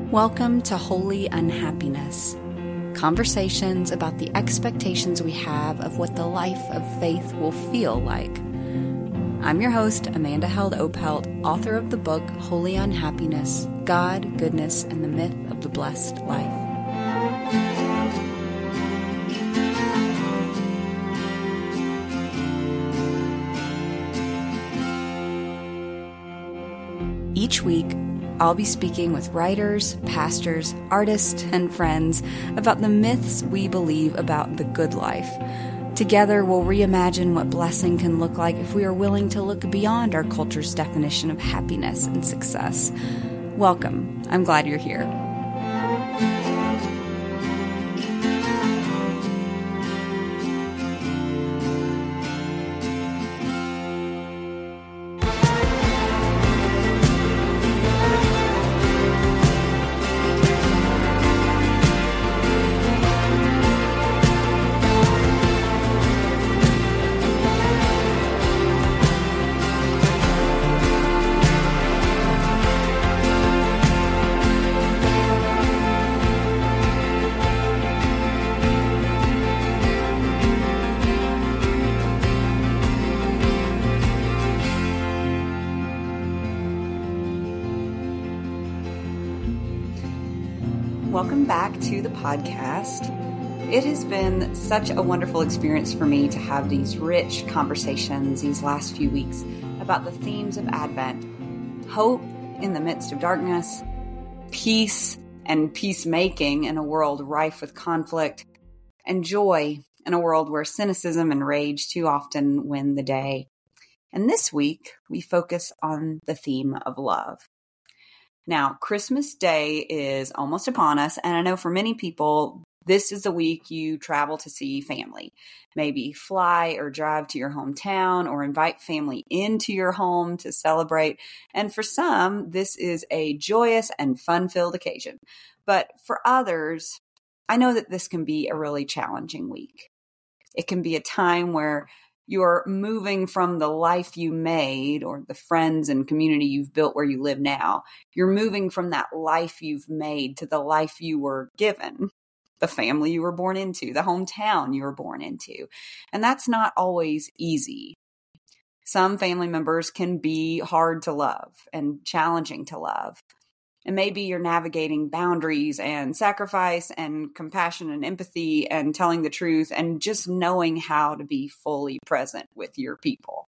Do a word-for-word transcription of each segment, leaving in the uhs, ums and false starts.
Welcome to Holy Unhappiness, conversations about the expectations we have of what the life of faith will feel like. I'm your host, Amanda Held Opelt, author of the book Holy Unhappiness, God, Goodness, and the Myth of the Blessed Life. Each week, I'll be speaking with writers, pastors, artists, and friends about the myths we believe about the good life. Together, we'll reimagine what blessing can look like if we are willing to look beyond our culture's definition of happiness and success. Welcome. I'm glad you're here. Welcome back to the podcast. It has been such a wonderful experience for me to have these rich conversations these last few weeks about the themes of Advent: hope in the midst of darkness, peace and peacemaking in a world rife with conflict, and joy in a world where cynicism and rage too often win the day. And this week, we focus on the theme of love. Now, Christmas Day is almost upon us, and I know for many people, this is the week you travel to see family. Maybe fly or drive to your hometown or invite family into your home to celebrate. And for some, this is a joyous and fun-filled occasion. But for others, I know that this can be a really challenging week. It can be a time where you're moving from the life you made or the friends and community you've built where you live now. You're moving from that life you've made to the life you were given, the family you were born into, the hometown you were born into. And that's not always easy. Some family members can be hard to love and challenging to love. And maybe you're navigating boundaries and sacrifice and compassion and empathy and telling the truth and just knowing how to be fully present with your people.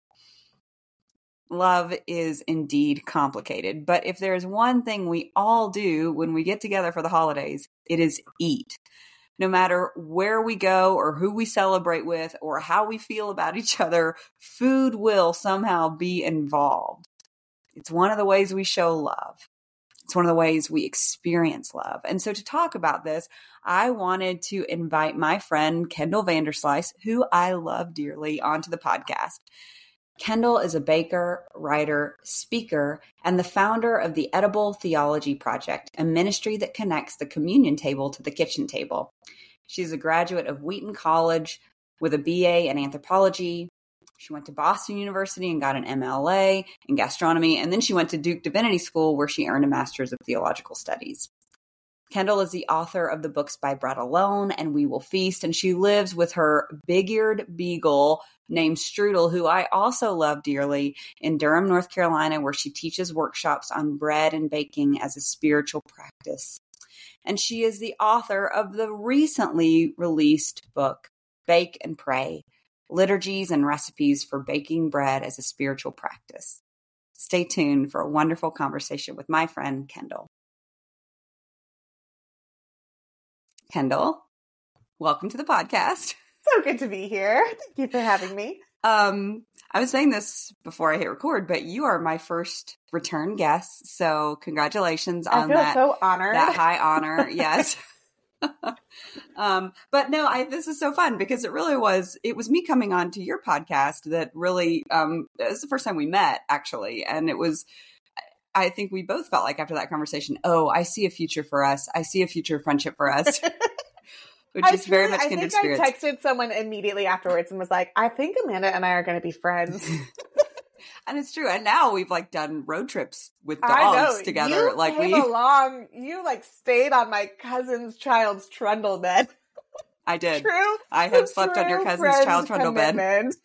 Love is indeed complicated, but if there's one thing we all do when we get together for the holidays, it is eat. No matter where we go or who we celebrate with or how we feel about each other, food will somehow be involved. It's one of the ways we show love. It's one of the ways we experience love. And so to talk about this, I wanted to invite my friend Kendall Vanderslice, who I love dearly, onto the podcast. Kendall is a baker, writer, speaker, and the founder of the Edible Theology Project, a ministry that connects the communion table to the kitchen table. She's a graduate of Wheaton College with a B A in anthropology. She went to Boston University and got an M L A in gastronomy, and then she went to Duke Divinity School where she earned a master's of theological studies. Kendall is the author of the books By Bread Alone and We Will Feast, and she lives with her big-eared beagle named Strudel, who I also love dearly, in Durham, North Carolina, where she teaches workshops on bread and baking as a spiritual practice. And she is the author of the recently released book, Bake and Pray: Liturgies and Recipes for Baking Bread as a Spiritual Practice. Stay tuned for a wonderful conversation with my friend, Kendall. Kendall, welcome to the podcast. So good to be here. Thank you for having me. Um, I was saying this before I hit record, but you are my first return guest, so congratulations on I feel that. so honored. That high honor, yes. um, but no, I, this is so fun because it really was, it was me coming on to your podcast that really, um, it was the first time we met actually. And it was, I think we both felt like after that conversation, oh, I see a future for us. I see a future friendship for us, which I is very truly, much I kindred think spirits. I texted someone immediately afterwards and was like, I think Amanda and I are going to be friends. And it's true. And now we've like done road trips with I dogs know. together. You like came we along, you like stayed on my cousin's child's trundle bed. I did. True. I have slept on your cousin's child trundle bed.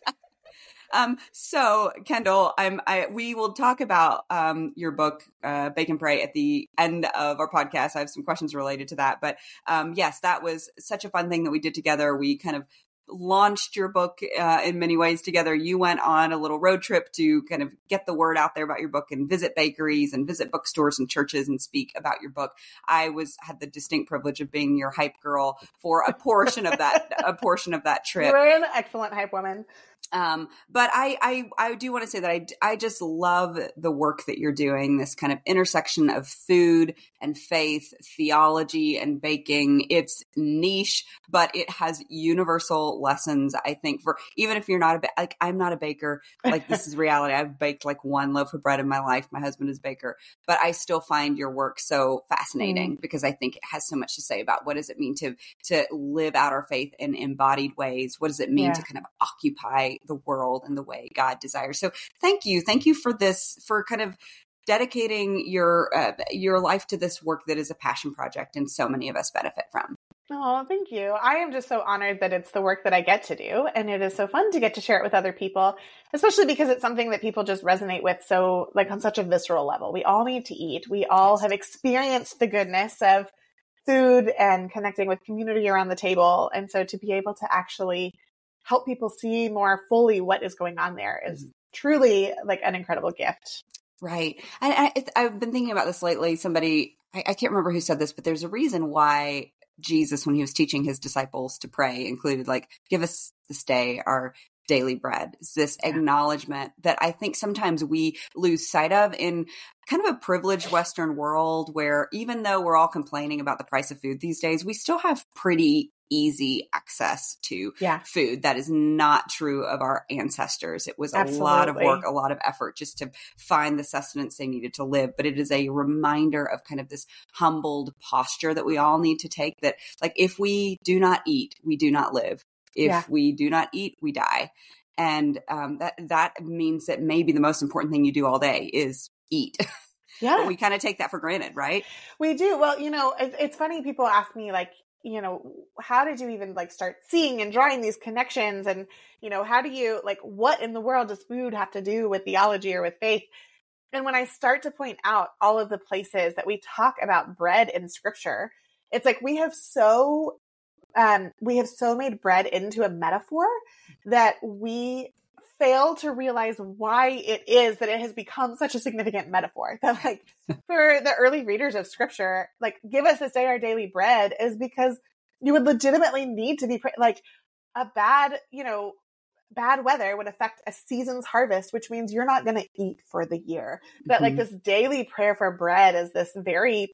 Um, so Kendall, I'm, I, we will talk about, um, your book, uh, Bake and Pray at the end of our podcast. I have some questions related to that, but, um, yes, that was such a fun thing that we did together. We kind of launched your book, uh, in many ways together. You went on a little road trip to kind of get the word out there about your book and visit bakeries and visit bookstores and churches and speak about your book. I was, had the distinct privilege of being your hype girl for a portion of that, a portion of that trip. You're an excellent hype woman. Um, but I, I, I do want to say that I, I just love the work that you're doing, this kind of intersection of food and faith, theology and baking. It's niche, but it has universal lessons, I think, for even if you're not a, ba- like, I'm not a baker, like this is reality. I've baked like one loaf of bread in my life. My husband is a baker, but I still find your work so fascinating mm. because I think it has so much to say about what does it mean to, to live out our faith in embodied ways? What does it mean yeah. to kind of occupy the world in the way God desires. So thank you. Thank you for this, for kind of dedicating your, uh, your life to this work that is a passion project and so many of us benefit from. Oh, thank you. I am just so honored that it's the work that I get to do. And it is so fun to get to share it with other people, especially because it's something that people just resonate with. So like on such a visceral level, we all need to eat. We all have experienced the goodness of food and connecting with community around the table. And so to be able to actually help people see more fully what is going on there is mm-hmm. truly like an incredible gift. Right. And I, I've been thinking about this lately. Somebody, I, I can't remember who said this, but there's a reason why Jesus, when he was teaching his disciples to pray, included like, give us this day our daily bread. It's this yeah. acknowledgement that I think sometimes we lose sight of in kind of a privileged Western world where even though we're all complaining about the price of food these days, we still have pretty easy access to yeah. food. That is not true of our ancestors. It was a Absolutely. lot of work, a lot of effort just to find the sustenance they needed to live. But it is a reminder of kind of this humbled posture that we all need to take, that like, if we do not eat, we do not live. If yeah. we do not eat, we die. And um, that, that means that maybe the most important thing you do all day is eat. Yeah. But we kind of take that for granted, right? We do. Well, you know, it, it's funny. People ask me like, you know, how did you even like start seeing and drawing these connections? And, you know, how do you like, what in the world does food have to do with theology or with faith? And when I start to point out all of the places that we talk about bread in scripture, it's like, we have so, um, we have so made bread into a metaphor that we fail to realize why it is that it has become such a significant metaphor. That like for the early readers of scripture, like give us this day our daily bread is because you would legitimately need to be like a bad, you know, bad weather would affect a season's harvest, which means you're not going to eat for the year. Mm-hmm. That like this daily prayer for bread is this very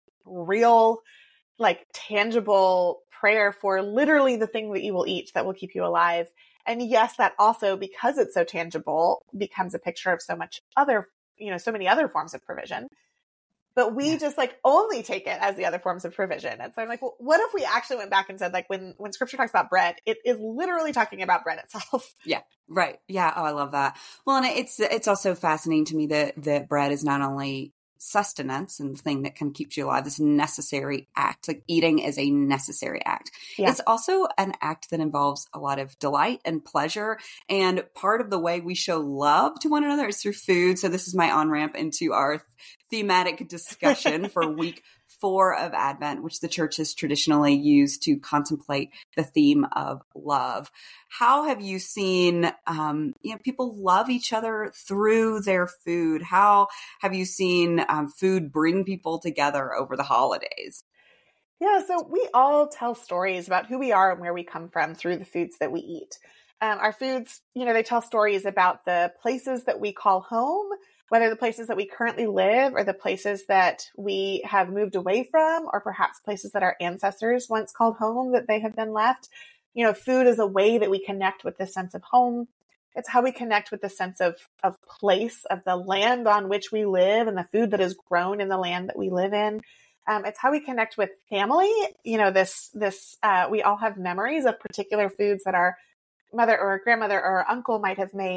real, like tangible prayer for literally the thing that you will eat that will keep you alive. And yes, that also, because it's so tangible, becomes a picture of so much other, you know, so many other forms of provision. But we yeah. just like only take it as the other forms of provision. And so I'm like, well, what if we actually went back and said, like, when, when scripture talks about bread, it is literally talking about bread itself. Yeah. Right. Yeah. Oh, I love that. Well, and it's, it's also fascinating to me that, that bread is not only sustenance and the thing that kind of keeps you alive, this necessary act, like eating is a necessary act. Yeah. It's also an act that involves a lot of delight and pleasure. And part of the way we show love to one another is through food. So this is my on-ramp into our thematic discussion for week four of Advent, which the church has traditionally used to contemplate the theme of love. How have you seen, um, you know, people love each other through their food? How have you seen um, food bring people together over the holidays? Yeah, so we all tell stories about who we are and where we come from through the foods that we eat. Um, our foods, you know, they tell stories about the places that we call home, whether the places that we currently live or the places that we have moved away from, or perhaps places that our ancestors once called home that they have been left. You know, food is a way that we connect with the sense of home. It's how we connect with the sense of, of place, of the land on which we live and the food that is grown in the land that we live in. Um, it's how we connect with family. You know, this, this, uh, we all have memories of particular foods that our mother or grandmother or uncle might have made.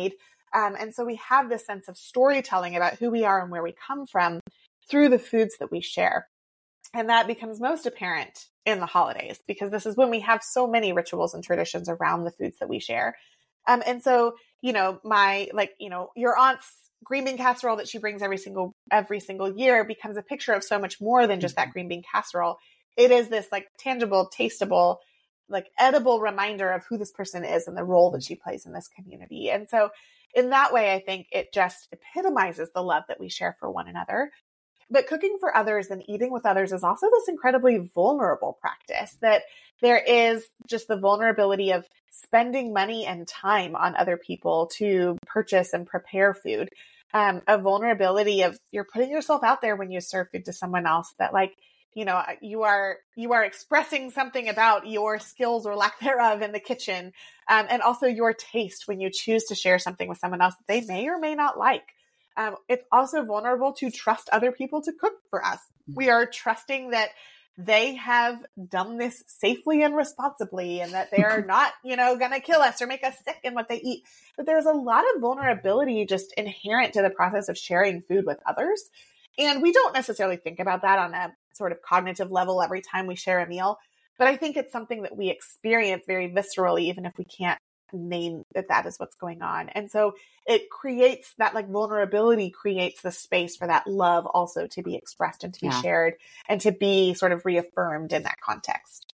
Um, and so we have this sense of storytelling about who we are and where we come from through the foods that we share. And that becomes most apparent in the holidays, because this is when we have so many rituals and traditions around the foods that we share. Um, and so, you know, my, like, you know, your aunt's green bean casserole that she brings every single, every single year becomes a picture of so much more than just that green bean casserole. It is this like tangible, tasteable, like edible reminder of who this person is and the role that she plays in this community. And so in that way, I think it just epitomizes the love that we share for one another. But cooking for others and eating with others is also this incredibly vulnerable practice, that there is just the vulnerability of spending money and time on other people to purchase and prepare food. Um, a vulnerability of you're putting yourself out there when you serve food to someone else, that like, you know, you are, you are expressing something about your skills or lack thereof in the kitchen. Um, and also your taste when you choose to share something with someone else that they may or may not like. Um, it's also vulnerable to trust other people to cook for us. We are trusting that they have done this safely and responsibly, and that they are not, you know, going to kill us or make us sick in what they eat. But there's a lot of vulnerability just inherent to the process of sharing food with others. And we don't necessarily think about that on a sort of cognitive level every time we share a meal. But I think it's something that we experience very viscerally, even if we can't name that that is what's going on. And so it creates that, like, vulnerability creates the space for that love also to be expressed and to be yeah. shared and to be sort of reaffirmed in that context.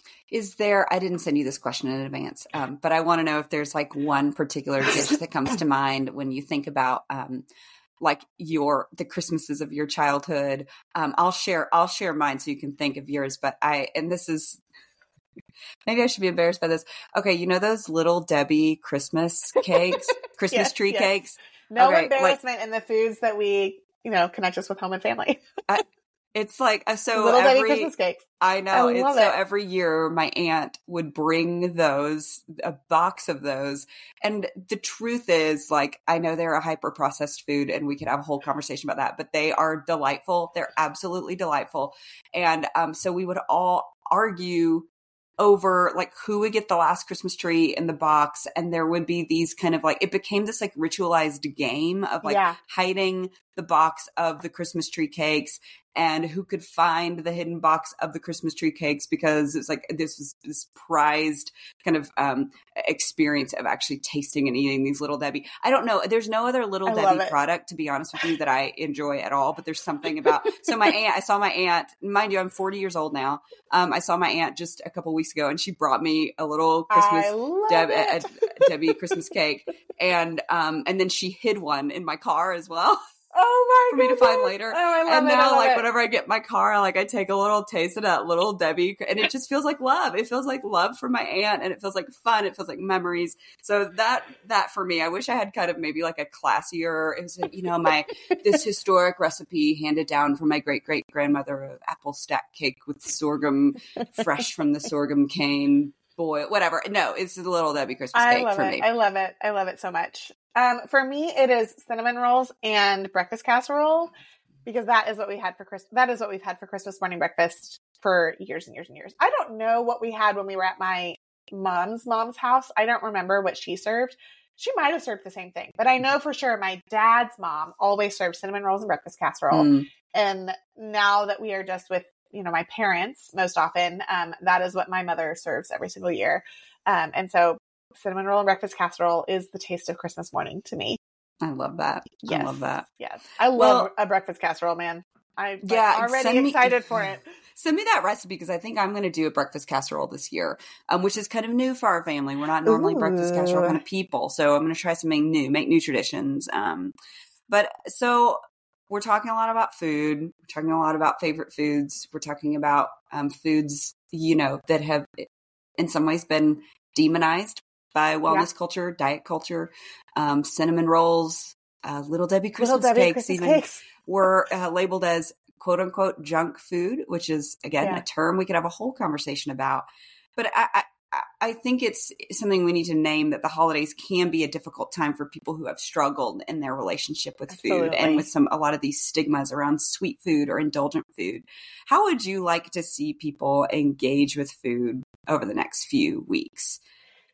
Is there, I didn't send you this question in advance, um, but I want to know if there's like one particular dish that comes to mind when you think about um, like your, the Christmases of your childhood. Um, I'll share, I'll share mine so you can think of yours, but I, and this is, maybe I should be embarrassed by this. Okay, you know those Little Debbie Christmas cakes, Christmas yes, tree yes. cakes? No okay, embarrassment like, in the foods that we, you know, connect us with home and family. I, it's like, so Little every, Debbie Christmas cakes. I know. I it's love so it. Every year my aunt would bring those, a box of those. And the truth is, like, I know they're a hyper processed food and we could have a whole conversation about that, but they are delightful. They're absolutely delightful. And um, so we would all argue over like who would get the last Christmas tree in the box. And there would be these kind of like, it became this like ritualized game of like yeah. hiding the box of the Christmas tree cakes and who could find the hidden box of the Christmas tree cakes, because it's like this was this prized kind of um, experience of actually tasting and eating these Little Debbie. I don't know. There's no other Little I Debbie product, to be honest with you, that I enjoy at all. But there's something about, so my aunt, I saw my aunt, mind you, I'm forty years old now. Um, I saw my aunt just a couple weeks ago and she brought me a little Christmas Deb- a, a Debbie Christmas cake. And, um, and then she hid one in my car as well. Oh my for goodness. me to find later. Oh, I love and it. now, like, it. whenever I get in my car, like, I take a little taste of that Little Debbie, and it just feels like love. It feels like love for my aunt, and it feels like fun. It feels like memories. So that, that for me, I wish I had kind of maybe like a classier, it was, you know, my, this historic recipe handed down from my great great grandmother of apple stack cake with sorghum, fresh from the sorghum cane. Boy, whatever. No, it's the Little Debbie Christmas I cake love for it. me. I love it. I love it so much. Um, for me, it is cinnamon rolls and breakfast casserole, because that is what we had for Christmas. That is what we've had for Christmas morning breakfast for years and years and years. I don't know what we had when we were at my mom's mom's house. I don't remember what she served. She might have served the same thing, but I know for sure my dad's mom always served cinnamon rolls and breakfast casserole. Mm. And now that we are just with, you know, my parents most often, um, that is what my mother serves every single year. Um, and so cinnamon roll and breakfast casserole is the taste of Christmas morning to me. I love that. Yes. I love that. Yes. I love well, a breakfast casserole, man. I'm yeah, like, already excited me, for it. Send me that recipe, because I think I'm going to do a breakfast casserole this year, um, which is kind of new for our family. We're not normally Ooh. breakfast casserole kind of people. So I'm going to try something new, make new traditions. Um, but so we're talking a lot about food. We're talking a lot about favorite foods. We're talking about um, foods, you know, that have in some ways been demonized by wellness yeah. culture, diet culture. Um, cinnamon rolls, uh, Little Debbie Christmas Little Debbie cakes Christmas even cakes. were uh, labeled as quote unquote junk food, which is again yeah. a term we could have a whole conversation about. But I, I, I think it's something we need to name, that the holidays can be a difficult time for people who have struggled in their relationship with Absolutely. food and with some a lot of these stigmas around sweet food or indulgent food. How would you like to see people engage with food over the next few weeks?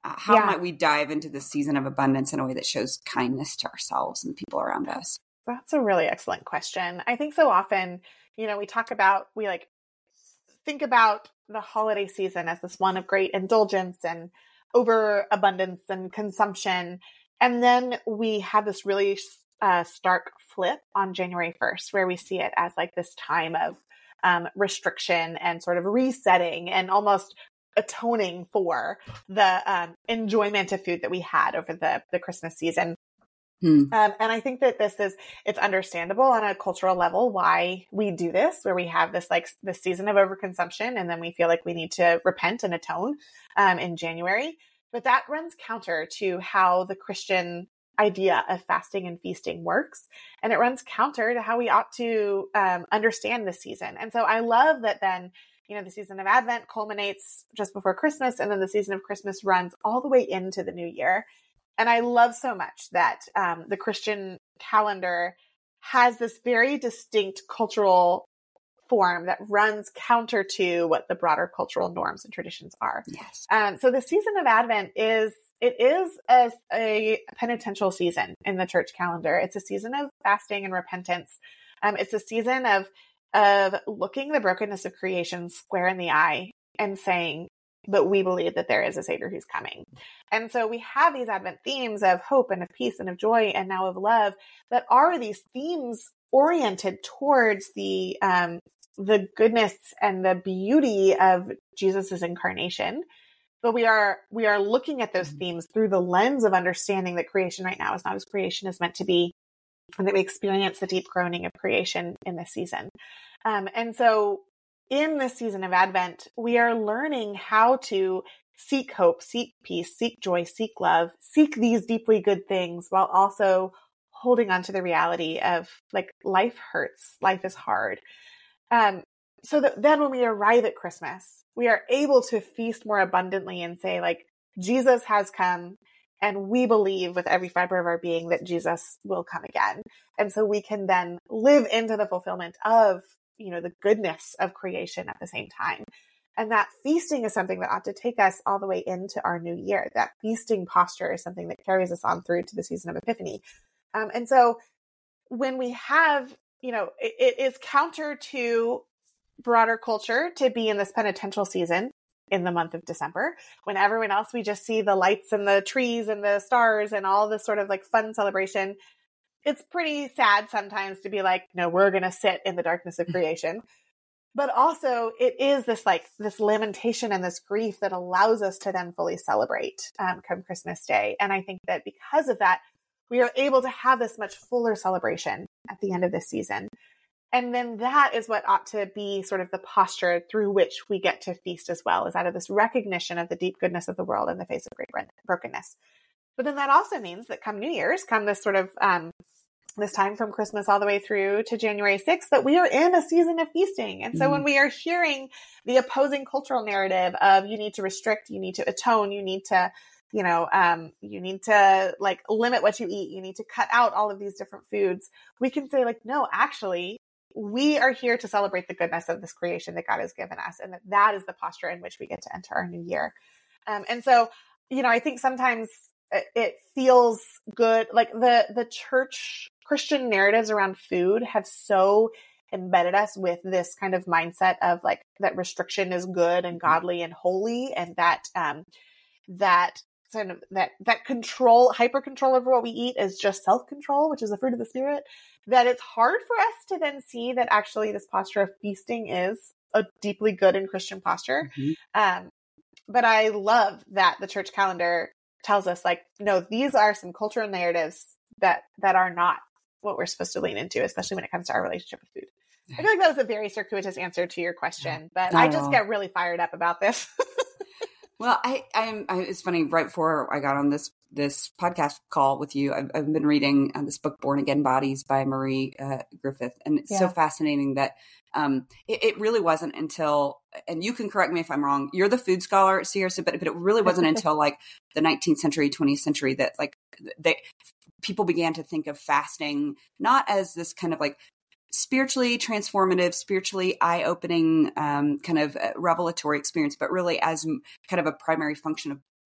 how Yeah. might we dive into this season of abundance in a way that shows kindness to ourselves and the people around us? That's a really excellent question. I think so often, you know, we talk about, we like think about the holiday season as this one of great indulgence and overabundance and consumption. And then we have this really uh, stark flip on January first, where we see it as like this time of um, restriction and sort of resetting and almost atoning for the um, enjoyment of food that we had over the, the Christmas season. Hmm. Um, and I think that this is, it's understandable on a cultural level why we do this, where we have this like this season of overconsumption, and then we feel like we need to repent and atone um, in January. But that runs counter to how the Christian idea of fasting and feasting works. And it runs counter to how we ought to um, understand this season. And so I love that then, you know, the season of Advent culminates just before Christmas, and then the season of Christmas runs all the way into the new year. And I love so much that um, the Christian calendar has this very distinct cultural form that runs counter to what the broader cultural norms and traditions are. Yes. Um, so the season of Advent is, it is a, a penitential season in the church calendar. It's a season of fasting and repentance. Um, it's a season of of looking the brokenness of creation square in the eye and saying, but we believe that there is a Savior who's coming. And so we have these Advent themes of hope and of peace and of joy and now of love that are these themes oriented towards the um, the goodness and the beauty of Jesus's incarnation. But we are we are looking at those themes through the lens of understanding that creation right now is not as creation is meant to be, and that we experience the deep groaning of creation in this season. Um, and so in this season of Advent, we are learning how to seek hope, seek peace, seek joy, seek love, seek these deeply good things while also holding on to the reality of like life hurts, life is hard. Um, so that then when we arrive at Christmas, we are able to feast more abundantly and say like, Jesus has come, and we believe with every fiber of our being that Jesus will come again. And so we can then live into the fulfillment of, you know, the goodness of creation at the same time. And that feasting is something that ought to take us all the way into our new year. That feasting posture is something that carries us on through to the season of Epiphany. Um, and so when we have, you know, it, it is counter to broader culture to be in this penitential season in the month of December, when everyone else, we just see the lights and the trees and the stars and all this sort of like fun celebration. It's pretty sad sometimes to be like, no, we're going to sit in the darkness of creation. But also it is this like this lamentation and this grief that allows us to then fully celebrate um, come Christmas Day. And I think that because of that, we are able to have this much fuller celebration at the end of this season. And then that is what ought to be sort of the posture through which we get to feast as well, is out of this recognition of the deep goodness of the world in the face of great brokenness. But then that also means that come New Year's, come this sort of, um, this time from Christmas all the way through to January sixth, that we are in a season of feasting. And so mm-hmm. when we are hearing the opposing cultural narrative of you need to restrict, you need to atone, you need to, you know, um, you need to like limit what you eat, you need to cut out all of these different foods, we can say like, no, actually, we are here to celebrate the goodness of this creation that God has given us. And that that is the posture in which we get to enter our new year. Um, and so, you know, I think sometimes it, it feels good. Like the, the church Christian narratives around food have so embedded us with this kind of mindset of like that restriction is good and godly and holy. And that, um, that kind of that, that control, hyper control over what we eat is just self-control, which is the fruit of the spirit, that it's hard for us to then see that actually this posture of feasting is a deeply good and Christian posture. Mm-hmm. Um, but I love that the church calendar tells us like, no, these are some cultural narratives that, that are not what we're supposed to lean into, especially when it comes to our relationship with food. I feel like that was a very circuitous answer to your question, but I just get really fired up about this. Well, I, I'm, I, it's funny, right before I got on this, this podcast call with you, I've, I've been reading uh, this book, Born Again Bodies by Marie uh, Griffith. And it's yeah. so fascinating that um, it, it really wasn't until, and you can correct me if I'm wrong, you're the food scholar, Sierra, but, but it really wasn't until like the nineteenth century, twentieth century that like they, people began to think of fasting, not as this kind of like spiritually transformative, spiritually eye-opening um, kind of revelatory experience, but really as kind of a primary function of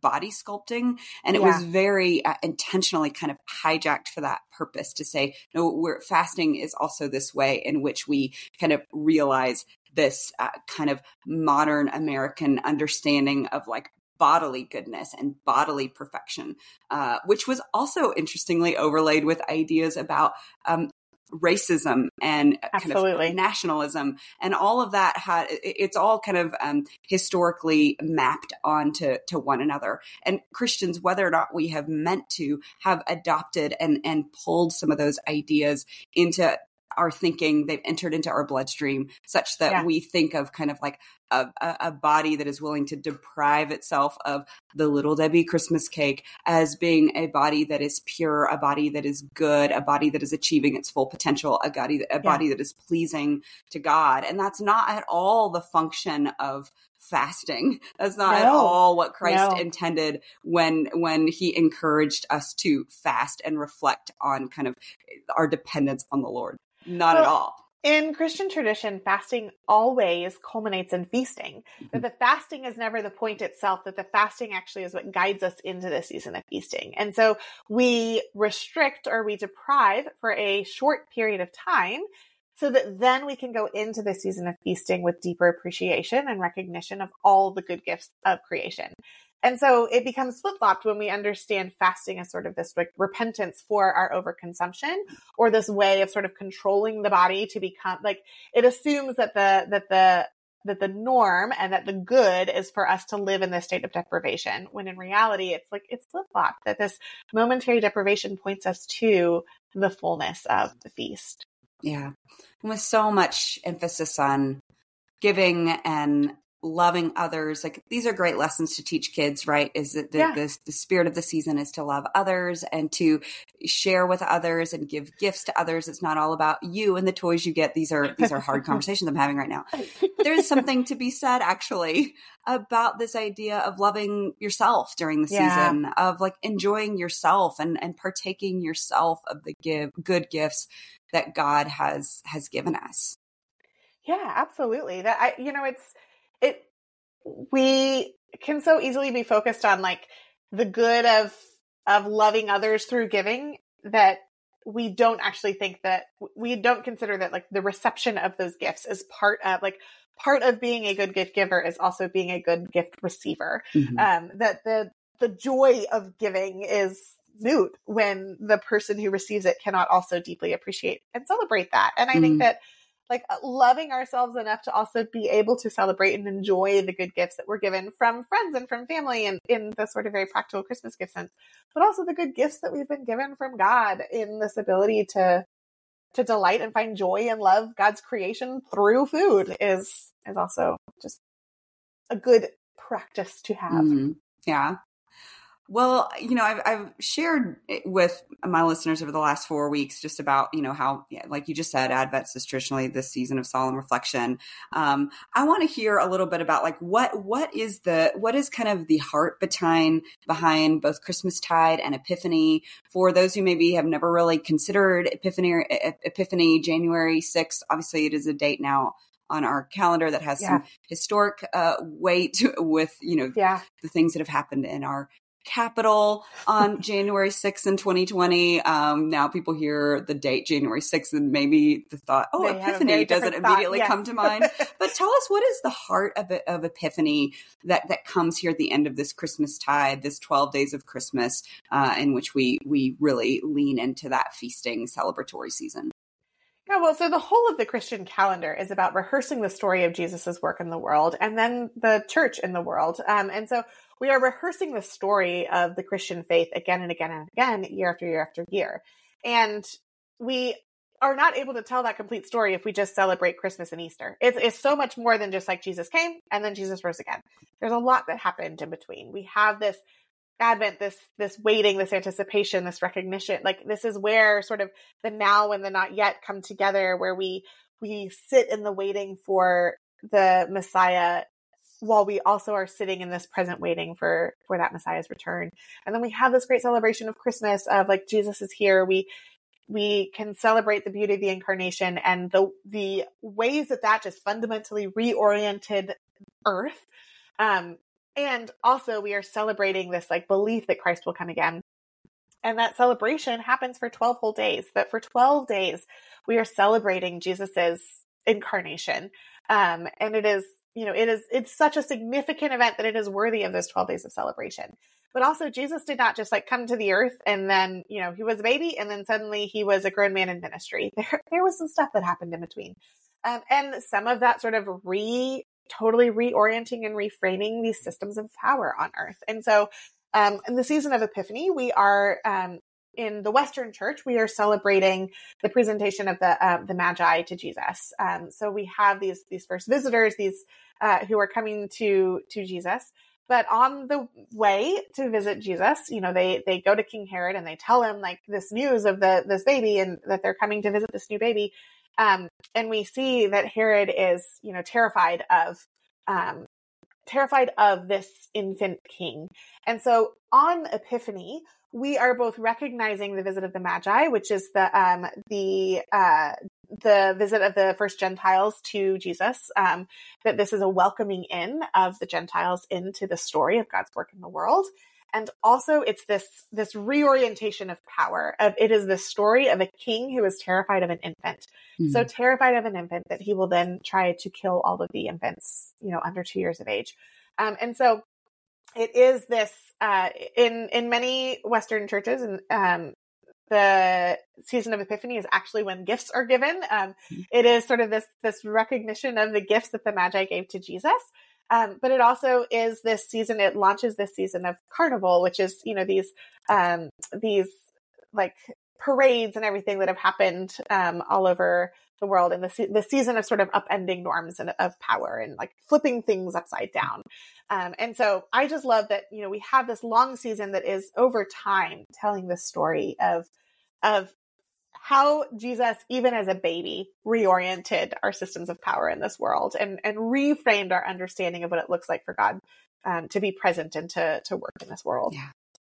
body sculpting. And it Yeah. was very uh, intentionally kind of hijacked for that purpose to say, no, we're fasting is also this way in which we kind of realize this uh, kind of modern American understanding of like bodily goodness and bodily perfection, uh, which was also interestingly overlaid with ideas about um, racism and Absolutely. kind of nationalism, and all of that had it's all kind of um, historically mapped onto to one another. And Christians, whether or not we have meant to, have adopted and and pulled some of those ideas into our thinking. They've entered into our bloodstream such that Yeah. we think of kind of like a, a, a body that is willing to deprive itself of the Little Debbie Christmas cake as being a body that is pure, a body that is good, a body that is achieving its full potential, a body, a Yeah. body that is pleasing to God. And that's not at all the function of fasting. That's not at No. all what Christ No. intended when when he encouraged us to fast and reflect on kind of our dependence on the Lord. Not Well, at all. In Christian tradition, fasting always culminates in feasting. That the fasting is never the point itself, that the fasting actually is what guides us into the season of feasting. And so we restrict or we deprive for a short period of time so that then we can go into the season of feasting with deeper appreciation and recognition of all the good gifts of creation. And so it becomes flip-flopped when we understand fasting as sort of this like repentance for our overconsumption, or this way of sort of controlling the body to become like, it assumes that the, that the, that the norm and that the good is for us to live in this state of deprivation. When in reality, it's like, it's flip-flopped, that this momentary deprivation points us to the fullness of the feast. Yeah. And with so much emphasis on giving and loving others, like these are great lessons to teach kids, right? Is that the, Yeah. the, the spirit of the season is to love others and to share with others and give gifts to others. It's not all about you and the toys you get. These are, these are hard conversations I'm having right now. There's something to be said actually about this idea of loving yourself during the Yeah. season, of like enjoying yourself and, and partaking yourself of the give, good gifts that God has, has given us. Yeah, absolutely. That I, you know, it's, it, we can so easily be focused on like the good of, of loving others through giving, that we don't actually think that, we don't consider that like the reception of those gifts is part of like, part of being a good gift giver is also being a good gift receiver. Mhm. Um, that the, the joy of giving is moot when the person who receives it cannot also deeply appreciate and celebrate that. And I Mhm. think that like loving ourselves enough to also be able to celebrate and enjoy the good gifts that we're given from friends and from family, and in the sort of very practical Christmas gift sense, but also the good gifts that we've been given from God in this ability to, to delight and find joy and love God's creation through food is, is also just a good practice to have. Mhm. Yeah. Well, you know, I've, I've shared it with my listeners over the last four weeks just about, you know, how, yeah, like you just said, Advent is traditionally this season of solemn reflection. Um, I want to hear a little bit about like what what is the what is kind of the heart behind behind both Christmastide and Epiphany for those who maybe have never really considered Epiphany or Epiphany January sixth. Obviously, it is a date now on our calendar that has Yeah. some historic uh, weight with, you know, Yeah. the things that have happened in our capital on January sixth in twenty twenty. Um, now people hear the date January sixth and maybe the thought, oh, They have a Epiphany very doesn't different thought, immediately yes. come to mind. But tell us, what is the heart of, of Epiphany that, that comes here at the end of this Christmas tide, this twelve days of Christmas, uh, in which we, we really lean into that feasting celebratory season? Yeah, well, so the whole of the Christian calendar is about rehearsing the story of Jesus's work in the world and then the church in the world. Um, and so we are rehearsing the story of the Christian faith again and again and again, year after year after year. And we are not able to tell that complete story if we just celebrate Christmas and Easter. It's, it's so much more than just like Jesus came and then Jesus rose again. There's a lot that happened in between. We have this Advent, this, this waiting, this anticipation, this recognition. Like this is where sort of the now and the not yet come together, where we, we sit in the waiting for the Messiah while we also are sitting in this present waiting for, for that Messiah's return. And then we have this great celebration of Christmas of like, Jesus is here. We, we can celebrate the beauty of the incarnation and the, the ways that that just fundamentally reoriented earth, um, And also we are celebrating this like belief that Christ will come again. And that celebration happens for twelve whole days. But for twelve days, we are celebrating Jesus's incarnation. Um, and it is, you know, it is, it's such a significant event that it is worthy of those twelve days of celebration. But also Jesus did not just like come to the earth and then, you know, he was a baby and then suddenly he was a grown man in ministry. There, there was some stuff that happened in between. Um, and some of that sort of re, totally reorienting and reframing these systems of power on earth. And so um, in the season of Epiphany, we are, um, in the Western Church, we are celebrating the presentation of the uh, the Magi to Jesus. Um, so we have these these first visitors, these uh, who are coming to to Jesus. But on the way to visit Jesus, you know, they they go to King Herod and they tell him like this news of the this baby and that they're coming to visit this new baby. Um, and we see that Herod is, you know, terrified of um, terrified of this infant king. And so on Epiphany, we are both recognizing the visit of the Magi, which is the um, the uh, the visit of the first Gentiles to Jesus, um, that this is a welcoming in of the Gentiles into the story of God's work in the world. And also it's this this reorientation of power. Of it is the story of a king who is terrified of an infant. Mm-hmm. So terrified of an infant that he will then try to kill all of the infants, you know, under two years of age. Um, and so it is this, uh, in, in many Western churches, and, um, the season of Epiphany is actually when gifts are given. Um, it is sort of this, this recognition of the gifts that the Magi gave to Jesus. Um, but it also is this season, it launches this season of Carnival, which is, you know, these, um, these like parades and everything that have happened, um, all over the world, and the, se- the season of sort of upending norms and of power and like flipping things upside down. Um, and so I just love that, you know, we have this long season that is over time telling the story of, of how Jesus, even as a baby, reoriented our systems of power in this world and, and reframed our understanding of what it looks like for God um, to be present and to, to work in this world. Yeah.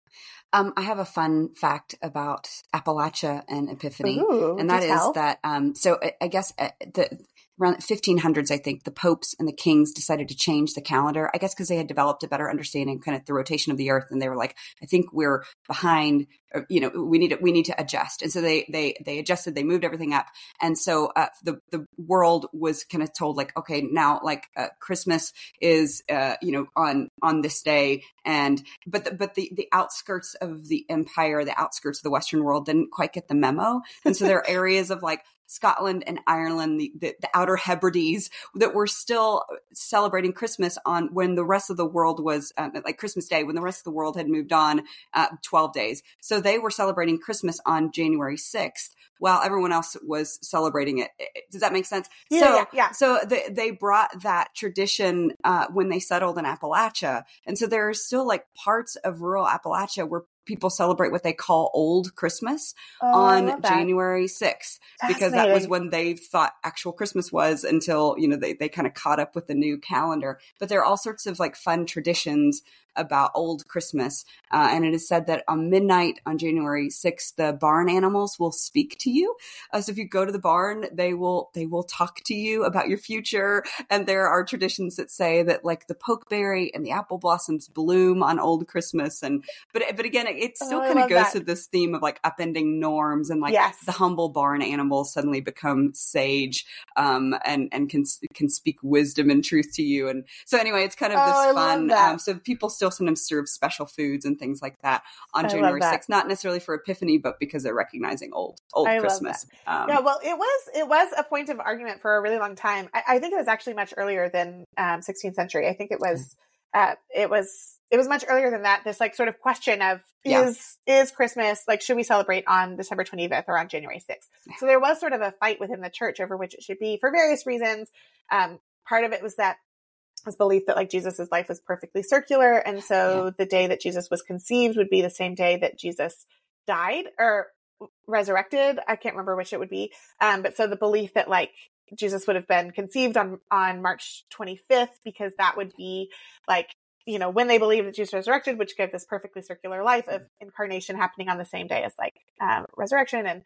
Um, I have a fun fact about Appalachia and Epiphany, Ooh, and that is tell? that, um, so I, I guess uh, the around fifteen hundreds, I think, the popes and the kings decided to change the calendar, I guess because they had developed a better understanding kind of the rotation of the earth. And they were like, I think we're behind, or, you know, we need to, we need to adjust. And so they, they, they adjusted, they moved everything up. And so uh, the, the world was kind of told like, okay, now like uh, Christmas is, uh, you know, on, on this day. And, but, the, but the, the outskirts of the empire, the outskirts of the Western world didn't quite get the memo. And so there are areas of like, Scotland and Ireland, the, the, the Outer Hebrides, that were still celebrating Christmas on when the rest of the world was um, like Christmas Day, when the rest of the world had moved on uh, twelve days. So they were celebrating Christmas on January sixth while everyone else was celebrating it. Does that make sense? Yeah, so, yeah, yeah. So they, they brought that tradition uh, when they settled in Appalachia. And so there are still like parts of rural Appalachia where people celebrate what they call Old Christmas oh, on January sixth, because that was Fascinating. when they thought actual Christmas was, until, you know, they, they kind of caught up with the new calendar. But there are all sorts of like fun traditions about Old Christmas. Uh, and it is said that on midnight on January sixth, the barn animals will speak to you. Uh, so if you go to the barn, they will, they will talk to you about your future. And there are traditions that say that like the pokeberry and the apple blossoms bloom on Old Christmas. And, but, but again, it still Oh, I kind of love goes that. to this theme of like upending norms, and like Yes. the humble barn animals suddenly become sage, um, and, and can, can speak wisdom and truth to you. And so anyway, it's kind of Oh, this I love fun, that. um, so people still sometimes serve special foods and things like that on I love January that. sixth, not necessarily for Epiphany, but because they're recognizing old, old I love Christmas. Um, Yeah, well, it was it was a point of argument for a really long time. I, I think it was actually much earlier than um, sixteenth century. I think it was uh, it was it was much earlier than that. This like sort of question of Yeah. is is Christmas, like, should we celebrate on December twenty-fifth or on January sixth? Yeah. So there was sort of a fight within the church over which it should be for various reasons. Um, part of it was that this belief that like Jesus's life was perfectly circular, and so Yeah. the day that Jesus was conceived would be the same day that Jesus died or resurrected. I can't remember which it would be. Um, but so the belief that like Jesus would have been conceived on, on March twenty-fifth, because that would be like, you know, when they believed that Jesus resurrected, which gave this perfectly circular life of incarnation happening on the same day as like um, resurrection. And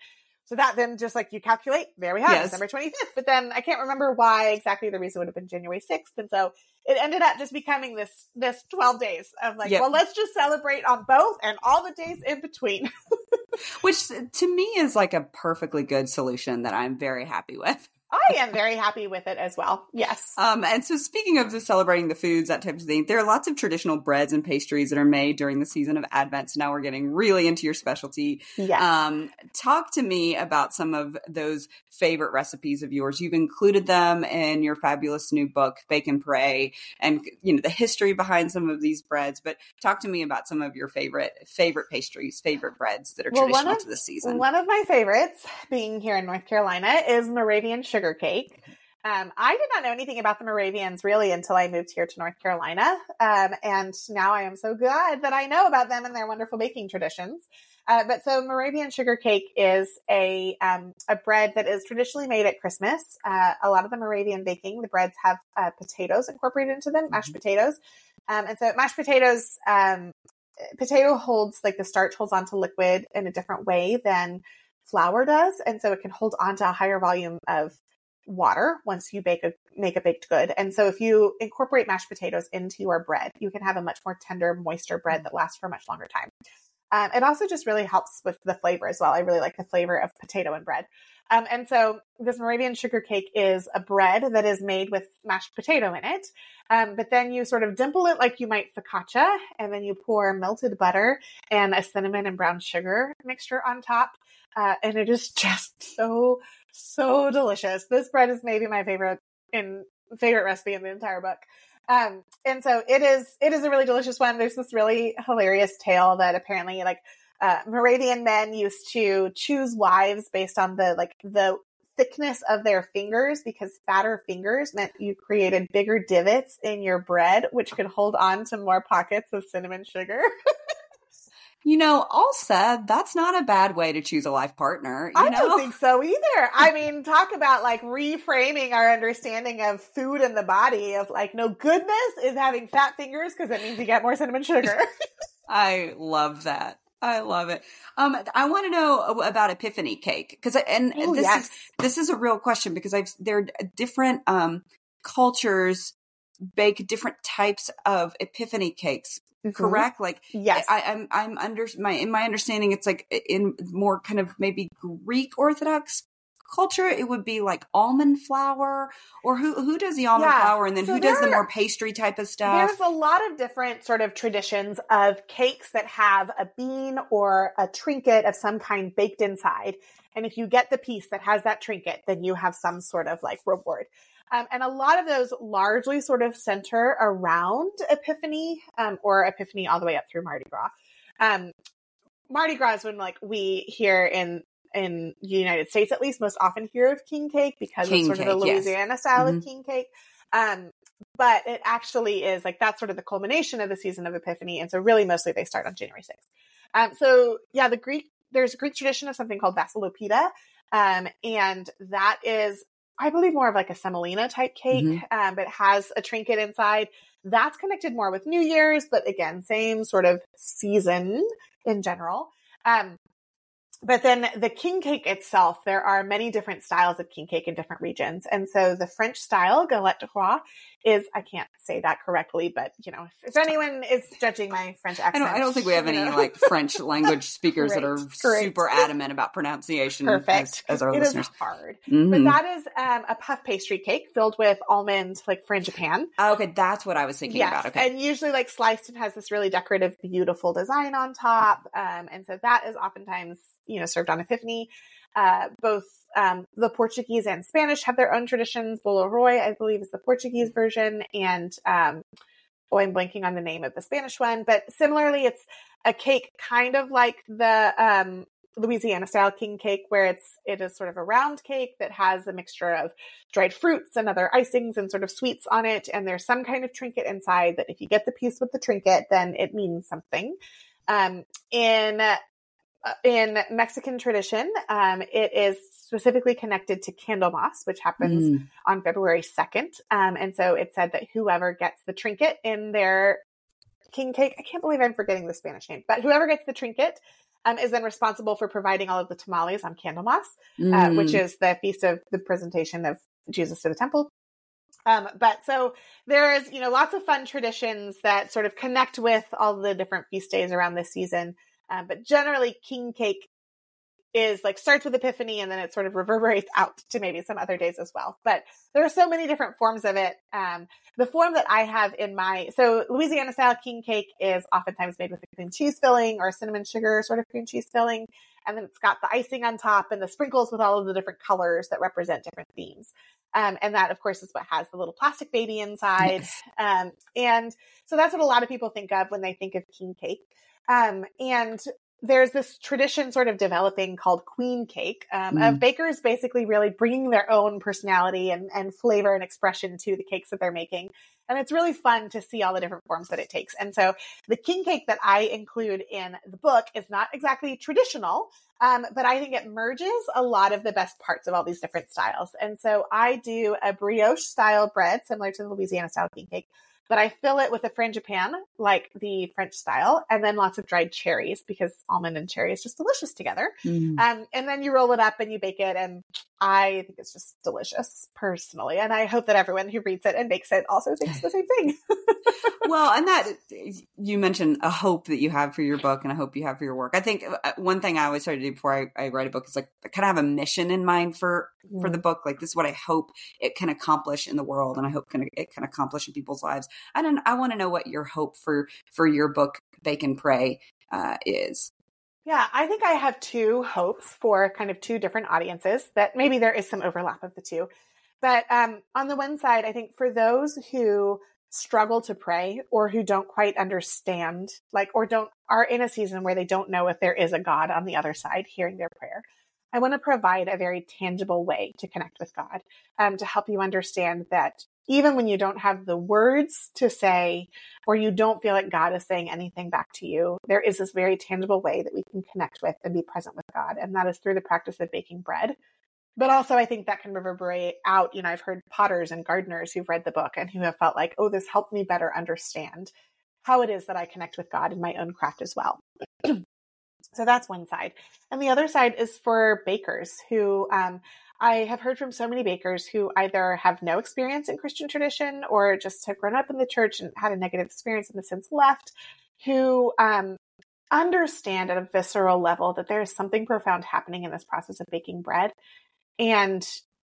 So that then just like you calculate, there we have Yes. December twenty-fifth. But then I can't remember why exactly the reason would have been January sixth. And so it ended up just becoming this, this twelve days of like, Yep. well, let's just celebrate on both and all the days in between. Which to me is like a perfectly good solution that I'm very happy with. I am very happy with it as well. Yes. Um, and so speaking of the celebrating the foods, that type of thing, there are lots of traditional breads and pastries that are made during the season of Advent. So now we're getting really into your specialty. Yes. Um, talk to me about some of those favorite recipes of yours. You've included them in your fabulous new book, Bake and Pray, and you know the history behind some of these breads. But talk to me about some of your favorite favorite pastries, favorite breads that are Well, traditional one of, to this season. One of my favorites, being here in North Carolina, is Moravian sugar cake. Um, I did not know anything about the Moravians really until I moved here to North Carolina. Um, and now I am so glad that I know about them and their wonderful baking traditions. Uh, but so Moravian sugar cake is a, um, a bread that is traditionally made at Christmas. Uh, a lot of the Moravian baking, the breads have uh, potatoes incorporated into them, mashed potatoes. Um, and so mashed potatoes, um, potato holds, like the starch holds onto liquid in a different way than flour does. And so it can hold onto a higher volume of water once you bake a make a baked good. And so if you incorporate mashed potatoes into your bread, you can have a much more tender, moister bread that lasts for a much longer time. Um, it also just really helps with the flavor as well. I really like the flavor of potato and bread. Um, and so this Moravian sugar cake is a bread that is made with mashed potato in it. Um, but then you sort of dimple it like you might focaccia, and then you pour melted butter and a cinnamon and brown sugar mixture on top. Uh, and it is just so, so delicious. This bread is maybe my favorite in favorite recipe in the entire book. Um, and so it is, it is a really delicious one. There's this really hilarious tale that apparently like, uh, Moravian men used to choose wives based on the, like the thickness of their fingers, because fatter fingers meant you created bigger divots in your bread, which could hold on to more pockets of cinnamon sugar. You know, all said, that's not a bad way to choose a life partner. You I know? don't think so either. I mean, talk about like reframing our understanding of food and the body of like, no, goodness is having fat fingers because it means you get more cinnamon sugar. I love that. I love it. Um, I want to know about Epiphany cake because, and Ooh, this yes. is this is a real question because I've there are different um cultures bake different types of Epiphany cakes. Mm-hmm. Correct? Like, yes, I, I'm, I'm under my, in my understanding, it's like in more kind of maybe Greek Orthodox culture, it would be like almond flour, or who, who does the almond yeah. flour, and then so who there, does the more pastry type of stuff? There's a lot of different sort of traditions of cakes that have a bean or a trinket of some kind baked inside. And if you get the piece that has that trinket, then you have some sort of like reward. Um, and a lot of those largely sort of center around Epiphany, um, or Epiphany all the way up through Mardi Gras. Um, Mardi Gras is when like we here in in the United States, at least, most often hear of king cake because king it's sort cake, of the Louisiana yes. style mm-hmm. of king cake. Um, but it actually is like that's sort of the culmination of the season of Epiphany, and so really mostly they start on January sixth. Um, so yeah, the Greek there's a Greek tradition of something called Vassilopita, um, and that is, I believe, more of like a semolina type cake, mm-hmm. um, but has a trinket inside. That's connected more with New Year's, but again, same sort of season in general. Um, but then the king cake itself, there are many different styles of king cake in different regions. And so the French style, galette de roi, is, I can't say that correctly, but you know, if, if anyone is judging my French accent. I don't, I don't think we have any know. like French language speakers great, that are great. super adamant about pronunciation. Perfect. As, as our it listeners. Is hard. Mm-hmm. But that is um, a puff pastry cake filled with almond, like frangipane. Oh, okay. That's what I was thinking yes. about. Okay. And usually like sliced and has this really decorative, beautiful design on top. Um, and so that is oftentimes, you know, served on Epiphany. Uh, both um, the Portuguese and Spanish have their own traditions. Bolo Roi, I believe, is the Portuguese version. And, um, oh, I'm blanking on the name of the Spanish one. But similarly, it's a cake kind of like the um, Louisiana style king cake, where it's it is sort of a round cake that has a mixture of dried fruits and other icings and sort of sweets on it. And there's some kind of trinket inside that if you get the piece with the trinket, then it means something. Um, in In Mexican tradition, um, it is specifically connected to Candlemas, which happens mm. on February second. Um, and so it's said that whoever gets the trinket in their king cake, I can't believe I'm forgetting the Spanish name, but whoever gets the trinket um, is then responsible for providing all of the tamales on Candlemas, Mm. uh, which is the feast of the presentation of Jesus to the temple. Um, but so there's, you know, lots of fun traditions that sort of connect with all the different feast days around this season. Um, but generally king cake is like starts with Epiphany and then it sort of reverberates out to maybe some other days as well. But there are so many different forms of it. Um, the form that I have in my, so Louisiana style king cake is oftentimes made with a cream cheese filling or a cinnamon sugar sort of cream cheese filling. And then it's got the icing on top and the sprinkles with all of the different colors that represent different themes. Um, and that, of course, is what has the little plastic baby inside. Yes. Um, and so that's what a lot of people think of when they think of king cake. Um, and there's this tradition sort of developing called queen cake um, Mm. of bakers basically really bringing their own personality and, and flavor and expression to the cakes that they're making. And it's really fun to see all the different forms that it takes. And so the king cake that I include in the book is not exactly traditional, um, but I think it merges a lot of the best parts of all these different styles. And so I do a brioche style bread, similar to the Louisiana style king cake, but I fill it with a frangipane, like the French style, and then lots of dried cherries because almond and cherry is just delicious together. Mm. Um, and then you roll it up and you bake it. And I think it's just delicious personally. And I hope that everyone who reads it and bakes it also thinks the same thing. Well, and that you mentioned a hope that you have for your book and a hope you have for your work. I think one thing I always try to do before I, I write a book is like I kind of have a mission in mind for, mm. for the book. Like this is what I hope it can accomplish in the world. And I hope can, it can accomplish in people's lives. I don't, I want to know what your hope for, for your book, Bake and Pray, uh, is. Yeah, I think I have two hopes for kind of two different audiences that maybe there is some overlap of the two. But um, on the one side, I think for those who struggle to pray or who don't quite understand, like, or don't are in a season where they don't know if there is a God on the other side hearing their prayer, I want to provide a very tangible way to connect with God, um, to help you understand that even when you don't have the words to say, or you don't feel like God is saying anything back to you, there is this very tangible way that we can connect with and be present with God. And that is through the practice of baking bread. But also I think that can reverberate out. You know, I've heard potters and gardeners who've read the book and who have felt like, oh, this helped me better understand how it is that I connect with God in my own craft as well. So that's one side. And the other side is for bakers who, um, I have heard from so many bakers who either have no experience in Christian tradition or just have grown up in the church and had a negative experience and have since left, who um, understand at a visceral level that there is something profound happening in this process of baking bread. And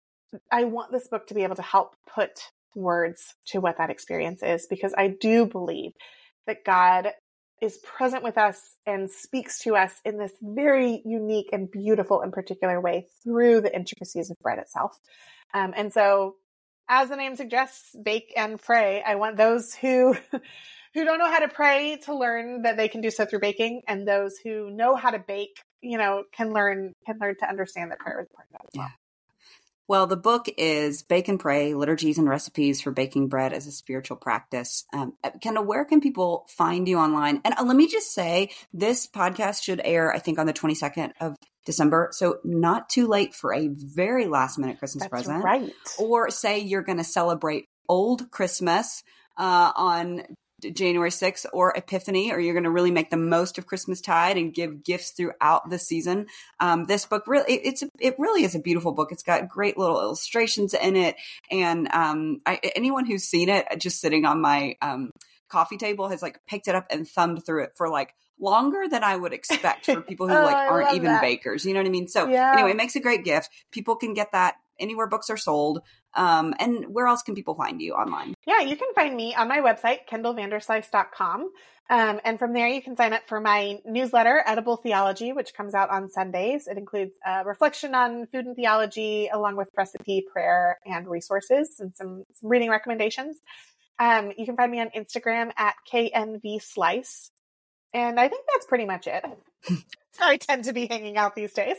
I want this book to be able to help put words to what that experience is, because I do believe that God is present with us and speaks to us in this very unique and beautiful and particular way through the intricacies of bread itself. Um, and so, as the name suggests, bake and pray. I want those who who don't know how to pray to learn that they can do so through baking, and those who know how to bake, you know, can learn can learn to understand that prayer is part of that as well. Yeah. Well, the book is Bake and Pray, Liturgies and Recipes for Baking Bread as a Spiritual Practice. Um, Kendall, where can people find you online? And uh, let me just say, this podcast should air, I think, on the twenty-second of December. So not too late for a very last minute Christmas That's present. Right. Or say you're going to celebrate Old Christmas uh, on January sixth or Epiphany, or you're going to really make the most of Christmastide and give gifts throughout the season. Um, this book really, it, it's, it really is a beautiful book. It's got great little illustrations in it. And um, I, anyone who's seen it just sitting on my um, coffee table has like picked it up and thumbed through it for like longer than I would expect for people who oh, like I aren't even that. bakers. You know what I mean? So yeah. anyway, it makes a great gift. People can get that anywhere books are sold. Um, and where else can people find you online? Yeah, you can find me on my website, kendall vanderslice dot com. Um, and from there, you can sign up for my newsletter, Edible Theology, which comes out on Sundays. It includes a reflection on food and theology, along with recipe, prayer, and resources, and some, some reading recommendations. Um, you can find me on Instagram at K N V Slice. And I think that's pretty much it. So I tend to be hanging out these days.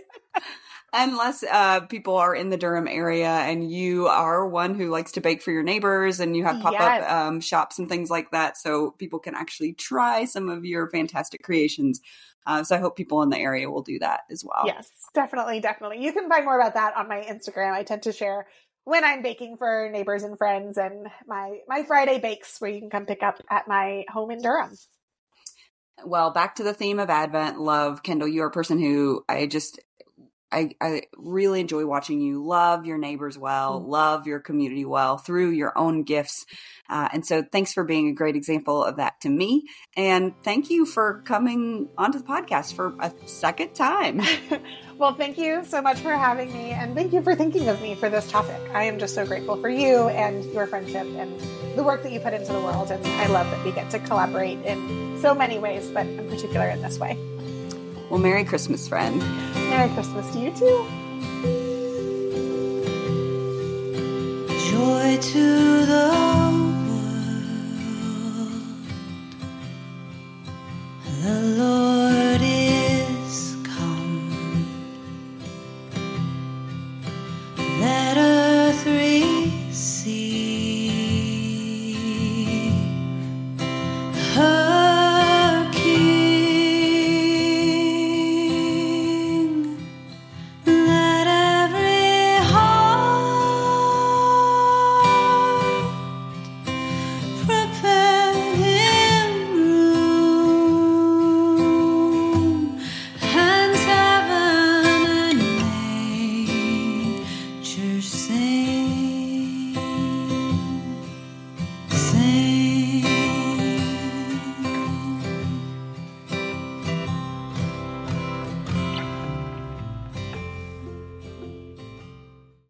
Unless uh, people are in the Durham area and you are one who likes to bake for your neighbors and you have pop-up yes. um, shops and things like that, so people can actually try some of your fantastic creations. Uh, so I hope people in the area will do that as well. Yes, definitely, definitely. You can find more about that on my Instagram. I tend to share when I'm baking for neighbors and friends, and my, my Friday bakes where you can come pick up at my home in Durham. Well, back to the theme of Advent, love. Kendall, you're a person who I just, I, I really enjoy watching you love your neighbors well, mm-hmm. love your community well through your own gifts. Uh, and so thanks for being a great example of that to me. And thank you for coming onto the podcast for a second time. Well, thank you so much for having me. And thank you for thinking of me for this topic. I am just so grateful for you and your friendship and the work that you put into the world. And I love that we get to collaborate in so many ways, but in particular in this way. Well, Merry Christmas, friend. Merry Christmas to you too. Joy to